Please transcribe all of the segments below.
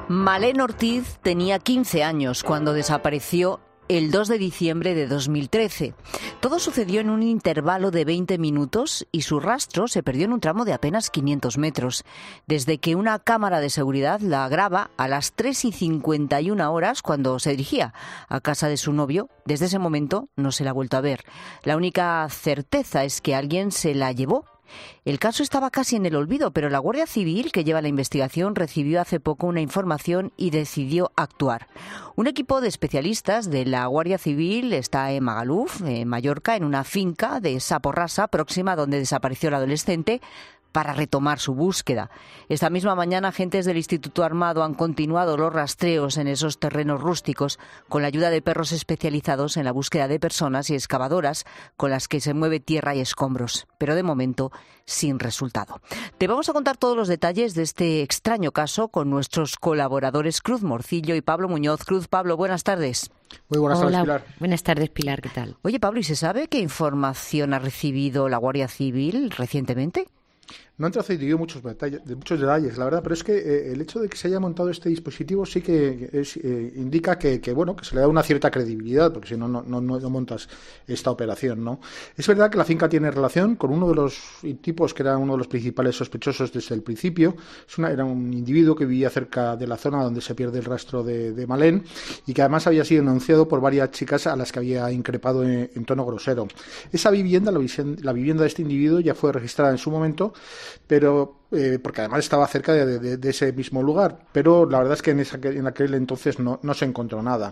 Malén Ortiz tenía 15 años cuando desapareció el 2 de diciembre de 2013. Todo sucedió en un intervalo de 20 minutos y su rastro se perdió en un tramo de apenas 500 metros, desde que una cámara de seguridad la graba a las 3:51 horas cuando se dirigía a casa de su novio. Desde ese momento no se la ha vuelto a ver. La única certeza es que alguien se la llevó. El caso estaba casi en el olvido, pero la Guardia Civil, que lleva la investigación, recibió hace poco una información y decidió actuar. Un equipo de especialistas de la Guardia Civil está en Magaluf, en Mallorca, en una finca de Saporrasa, próxima a donde desapareció el adolescente, para retomar su búsqueda. Esta misma mañana, agentes del Instituto Armado han continuado los rastreos en esos terrenos rústicos con la ayuda de perros especializados en la búsqueda de personas y excavadoras con las que se mueve tierra y escombros, pero de momento sin resultado. Te vamos a contar todos los detalles de este extraño caso con nuestros colaboradores Cruz Morcillo y Pablo Muñoz. Cruz, Pablo, buenas tardes. Muy buenas tardes, Pilar. Buenas tardes, Pilar, ¿qué tal? Oye, Pablo, ¿y se sabe qué información ha recibido la Guardia Civil recientemente? No han trascendido muchos detalles, la verdad, pero es que el hecho de que se haya montado este dispositivo sí que indica que se le da una cierta credibilidad, porque si no montas esta operación, ¿no? Es verdad que la finca tiene relación con uno de los tipos que era uno de los principales sospechosos desde el principio. Era un individuo que vivía cerca de la zona donde se pierde el rastro de Malén y que además había sido denunciado por varias chicas a las que había increpado en tono grosero. Esa vivienda, la vivienda de este individuo, ya fue registrada en su momento, pero porque además estaba cerca de ese mismo lugar, pero la verdad es que en aquel entonces no se encontró nada.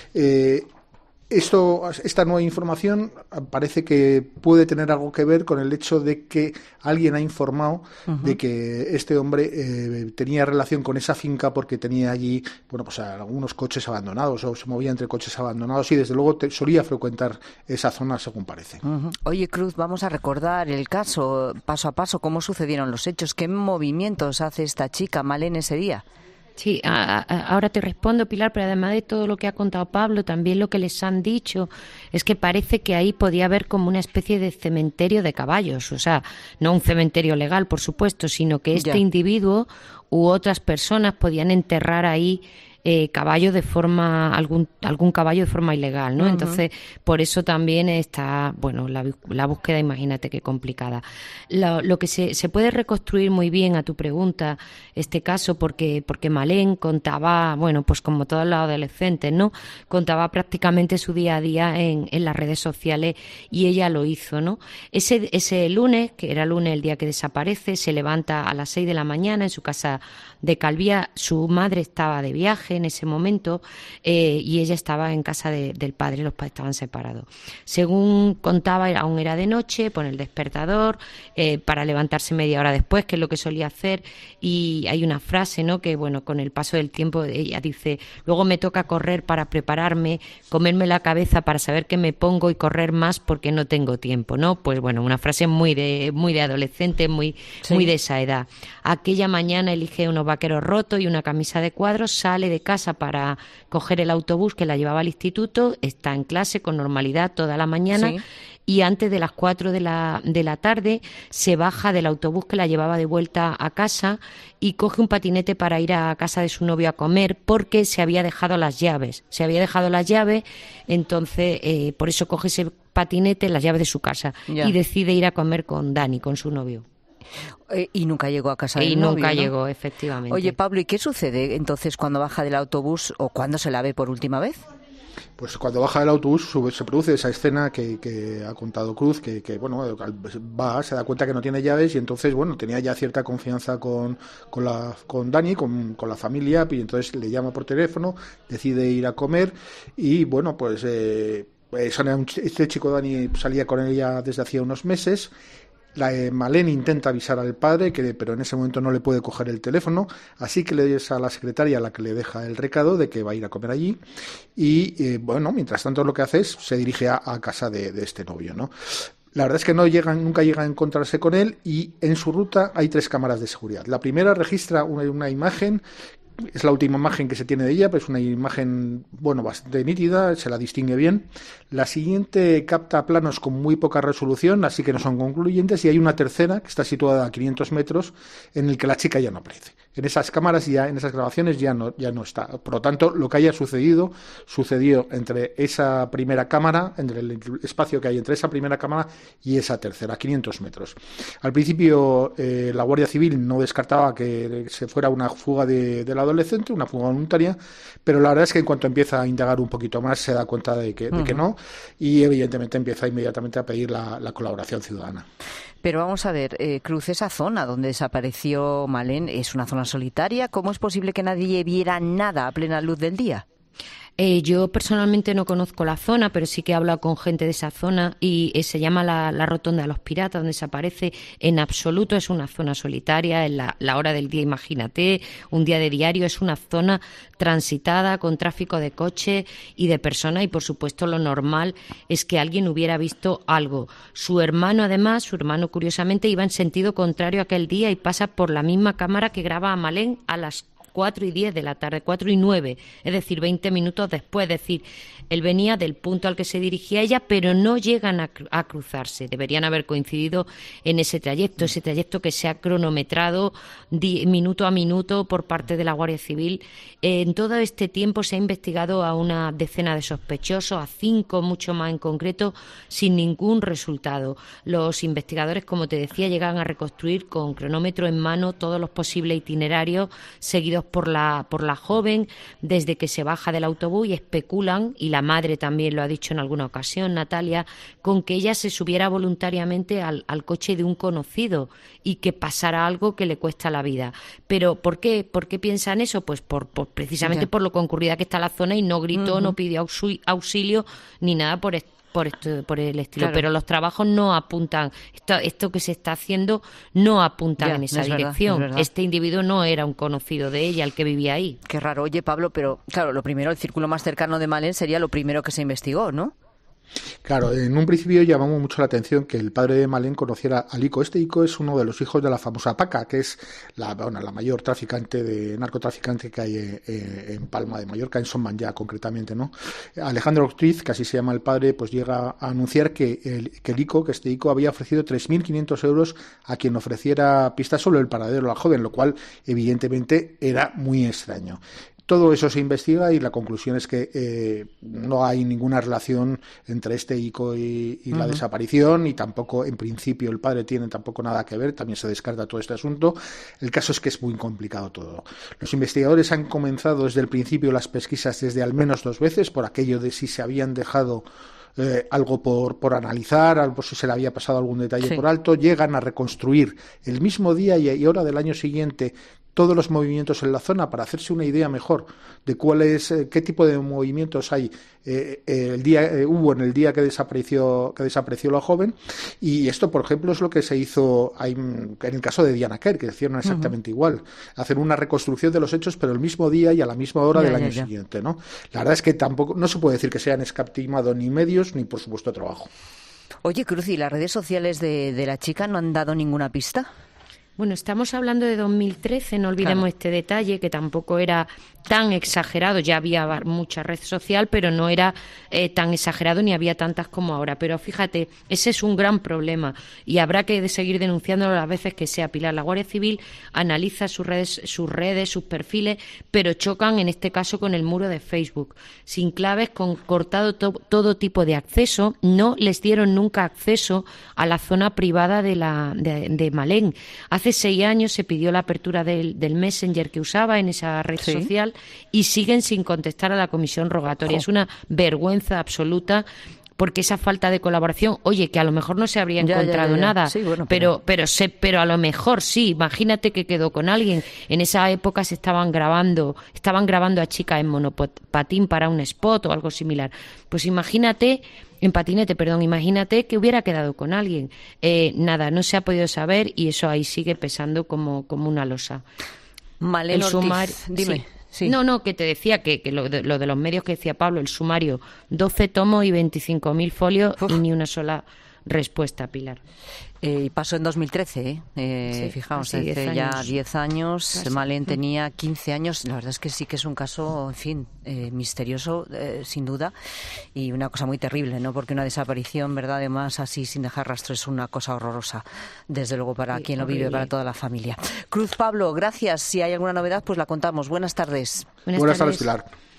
Esta nueva información parece que puede tener algo que ver con el hecho de que alguien ha informado de que este hombre tenía relación con esa finca porque tenía allí, algunos coches abandonados o se movía entre coches abandonados y desde luego solía frecuentar esa zona, según parece. Oye, Cruz, vamos a recordar el caso paso a paso, cómo sucedieron los hechos, qué movimientos hace esta chica Malén ese día. Sí, ahora te respondo, Pilar, pero además de todo lo que ha contado Pablo, también lo que les han dicho es que parece que ahí podía haber como una especie de cementerio de caballos, o sea, no un cementerio legal, por supuesto, sino que este individuo u otras personas podían enterrar ahí caballo de forma algún caballo de forma ilegal, ¿no? Entonces, por eso también está, la búsqueda, imagínate qué complicada. Lo que se puede reconstruir muy bien a tu pregunta, este caso, porque Malén contaba, pues como todos los adolescentes, ¿no? Contaba prácticamente su día a día en las redes sociales y ella lo hizo, ¿no? Ese lunes, que era lunes el día que desaparece, se levanta a las 6 de la mañana en su casa de Calviá. Su madre estaba de viaje en ese momento y ella estaba en casa del padre, los padres estaban separados. Según contaba, aún era de noche, pone el despertador para levantarse media hora después, que es lo que solía hacer, y hay una frase, ¿no?, que con el paso del tiempo ella dice: luego me toca correr para prepararme, comerme la cabeza para saber qué me pongo y correr más porque no tengo tiempo, ¿no? Pues una frase muy de adolescente, muy de esa edad. Aquella mañana elige unos vaqueros rotos y una camisa de cuadros, sale de casa para coger el autobús que la llevaba al instituto, está en clase con normalidad toda la mañana y antes de las 4 de la tarde se baja del autobús que la llevaba de vuelta a casa y coge un patinete para ir a casa de su novio a comer porque se había dejado las llaves. Entonces por eso coge ese patinete, las llaves de su casa y decide ir a comer con Dani, con su novio. Y nunca llegó a casa del novio, ¿no? Nunca llegó, ¿no? efectivamente. Oye, Pablo, ¿y qué sucede entonces cuando baja del autobús o cuando se la ve por última vez? Pues cuando baja del autobús se produce esa escena que ha contado Cruz, que se da cuenta que no tiene llaves y entonces, tenía ya cierta confianza con Dani, con la familia, y entonces le llama por teléfono, decide ir a comer y, este chico Dani salía con ella desde hacía unos meses. Malén intenta avisar al padre, pero en ese momento no le puede coger el teléfono, así que le es a la secretaria a la que le deja el recado de que va a ir a comer allí y, mientras tanto lo que hace es se dirige a casa de este novio, ¿no? La verdad es que nunca llega a encontrarse con él y en su ruta hay 3 cámaras de seguridad. La primera registra una imagen. Es la última imagen que se tiene de ella, pero es una imagen, bastante nítida, se la distingue bien. La siguiente capta planos con muy poca resolución, así que no son concluyentes, y hay una tercera que está situada a 500 metros, en el que la chica ya no aparece. en esas cámaras, en esas grabaciones ya no está. Por lo tanto, lo que haya sucedió entre esa primera cámara, entre el espacio que hay entre esa primera cámara y esa tercera, 500 metros. Al principio, la Guardia Civil no descartaba que se fuera una fuga del adolescente, una fuga voluntaria, pero la verdad es que en cuanto empieza a indagar un poquito más, se da cuenta de que no, y evidentemente empieza inmediatamente a pedir la colaboración ciudadana. Pero vamos a ver, Cruz, esa zona donde desapareció Malén es una zona solitaria. ¿Cómo es posible que nadie viera nada a plena luz del día? Yo personalmente no conozco la zona, pero sí que he hablado con gente de esa zona y se llama la Rotonda de los Piratas, donde desaparece. En absoluto es una zona solitaria, en la hora del día, imagínate, un día de diario, es una zona transitada con tráfico de coches y de personas y, por supuesto, lo normal es que alguien hubiera visto algo. Su hermano, curiosamente, iba en sentido contrario aquel día y pasa por la misma cámara que graba a Malén a las 4:10 de la tarde, 4:09, es decir, 20 minutos después. Es decir, él venía del punto al que se dirigía ella, pero no llegan a cruzarse. Deberían haber coincidido en ese trayecto que se ha cronometrado minuto a minuto por parte de la Guardia Civil. En todo este tiempo se ha investigado a una decena de sospechosos, a 5, mucho más en concreto, sin ningún resultado. Los investigadores, como te decía, llegan a reconstruir con cronómetro en mano todos los posibles itinerarios seguidos por la joven desde que se baja del autobús y especulan, y la madre también lo ha dicho en alguna ocasión, Natalia, con que ella se subiera voluntariamente al coche de un conocido y que pasara algo que le cuesta la vida. Pero ¿por qué piensan eso? Pues precisamente por lo concurrida que está la zona, y no gritó, no pidió auxilio ni nada por el estilo. Claro. Pero los trabajos no apuntan, esto que se está haciendo no apuntan en esa dirección. Verdad. Este individuo no era un conocido de ella, el que vivía ahí. Qué raro. Oye, Pablo, pero claro, lo primero, el círculo más cercano de Malén sería lo primero que se investigó, ¿no? Claro, en un principio llamamos mucho la atención que el padre de Malén conociera al Ico. Este Ico es uno de los hijos de la famosa Paca, que es la mayor narcotraficante que hay en Palma de Mallorca, en Son Manllá concretamente, ¿no? Alejandro Ortiz, que así se llama el padre, pues llega a anunciar que este Ico había ofrecido 3.500 euros a quien ofreciera pistas sobre el paradero de la joven, lo cual evidentemente era muy extraño. Todo eso se investiga y la conclusión es que no hay ninguna relación entre este Ico y la desaparición, y tampoco, en principio, el padre tiene tampoco nada que ver, también se descarta todo este asunto. El caso es que es muy complicado todo. Los investigadores han comenzado desde el principio las pesquisas desde al menos 2 veces, por aquello de si se habían dejado algo por analizar, algo si se le había pasado algún detalle por alto. Llegan a reconstruir el mismo día y hora del año siguiente todos los movimientos en la zona para hacerse una idea mejor de qué tipo de movimientos hay hubo en el día que desapareció la joven. Y esto, por ejemplo, es lo que se hizo en el caso de Diana Kerr, que hicieron exactamente igual, hacer una reconstrucción de los hechos, pero el mismo día y a la misma hora del año siguiente, ¿no? La verdad es que tampoco, no se puede decir que se hayan escatimado ni medios ni, por supuesto, trabajo. Oye, Cruz, ¿y las redes sociales de la chica no han dado ninguna pista? Bueno, estamos hablando de 2013, no olvidemos este detalle, que tampoco era tan exagerado. Ya había mucha red social, pero no era tan exagerado ni había tantas como ahora. Pero fíjate, ese es un gran problema y habrá que seguir denunciándolo las veces que sea. Pilar, la Guardia Civil analiza sus redes, sus perfiles, pero chocan en este caso con el muro de Facebook. Sin claves, con cortado todo tipo de acceso, no les dieron nunca acceso a la zona privada de Malén. Hace 6 años se pidió la apertura del Messenger que usaba en esa red social y siguen sin contestar a la comisión rogatoria. Es una vergüenza absoluta, porque esa falta de colaboración, oye, que a lo mejor no se habría encontrado nada, sí, bueno, pero a lo mejor sí. Imagínate que quedó con alguien. En esa época se estaban grabando a chicas en monopatín para un spot o algo similar. Pues imagínate que hubiera quedado con alguien. Nada, no se ha podido saber y eso ahí sigue pesando como una losa. Malén Ortiz, dime. Sí. No, que te decía que lo de los medios que decía Pablo, el sumario, 12 tomos y 25.000 folios y ni una sola respuesta, Pilar. Y pasó en 2013, Sí, fijaos, casi hace 10 ya años. 10 años, Casi. Malen tenía 15 años, la verdad es que sí que es un caso, en fin, misterioso, sin duda, y una cosa muy terrible, ¿no? Porque una desaparición, ¿verdad?, además así, sin dejar rastro, es una cosa horrorosa, desde luego, para Sí, quien lo vive, horrible. para toda la familia. Cruz Pablo, gracias, si hay alguna novedad, pues la contamos. Buenas tardes. Buenas tardes, Pilar.